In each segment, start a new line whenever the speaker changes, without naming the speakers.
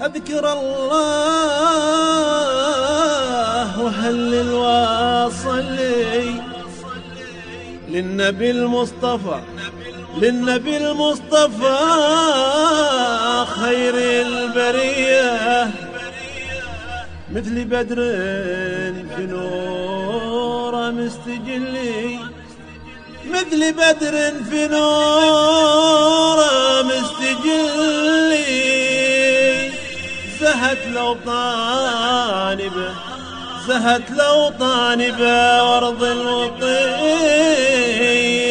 أذكر الله وهلل واصلي للنبي المصطفى خير البرية، مثل بدر في نور مستجلي، مثل بدر في نور مستجلي، زهت لو طانبه وارض الوطية.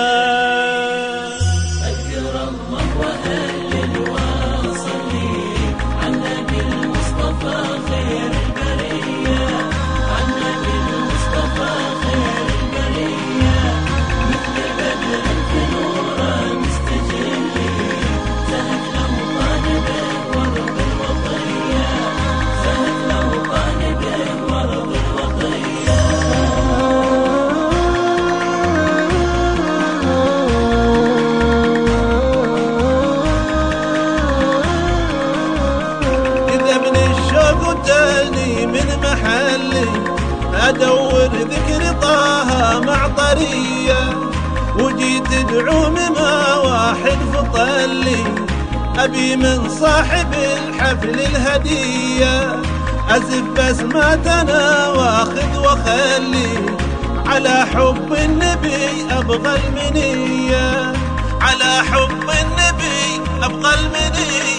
من محلي أدور ذكر طه مع طرية، وجيت ادعو مما واحد فطلي، أبي من صاحب الحفل الهدية، أزف بسماتنا واخذ وخلي، على حب النبي أبغى المنية، على حب النبي أبغى المنية.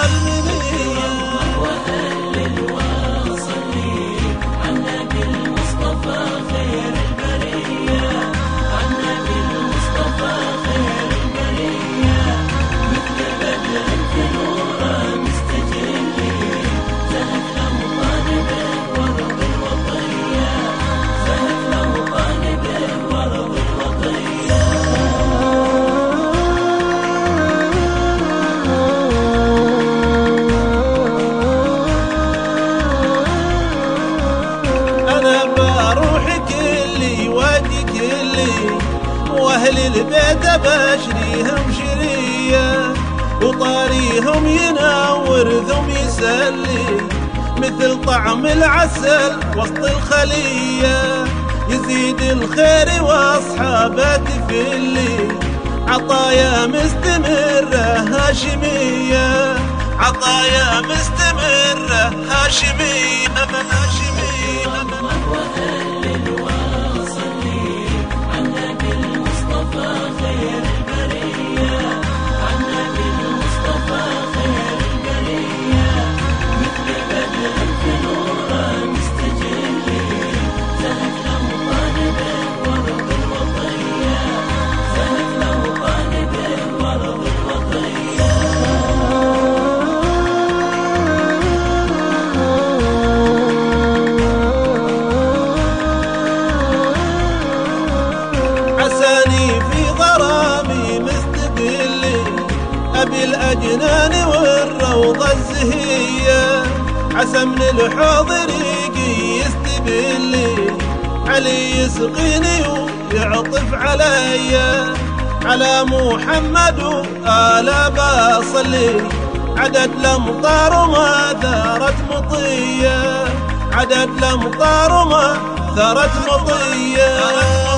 وأهل البيت بشريهم شرية، وطاريهم ينور ثم يسلي، مثل طعم العسل وسط الخلية، يزيد الخير واصحابه تفلي، عطايا مستمرة هاشمية، عطايا مستمرة هاشمية. في غرامي مستقلي، أبي الأجنان والروضة الزهية، عسى من الحاضر يجي يستبلي، علي يسقيني ويعطف عليا، على محمد وآل بصلي، عدد الأمطار وما ثارت مطية، عدد الأمطار وما ثارت مطية.